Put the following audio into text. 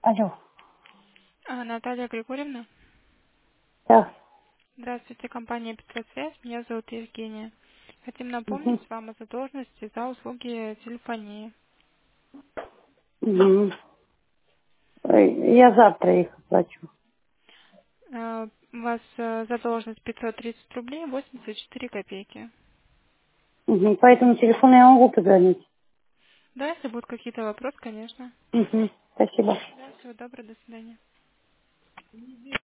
Алло. Наталья Григорьевна. Да. Здравствуйте, компания «Петросвязь». Меня зовут Евгения. Хотим Угу. напомнить вам о задолженности за услуги телефонии. Угу. Я завтра их оплачу. У вас задолженность 530 рублей 84 копейки. Угу. По этому телефону я могу позвонить. Да, если будут какие-то вопросы, конечно. Угу. Спасибо. Да, всего доброго, до свидания.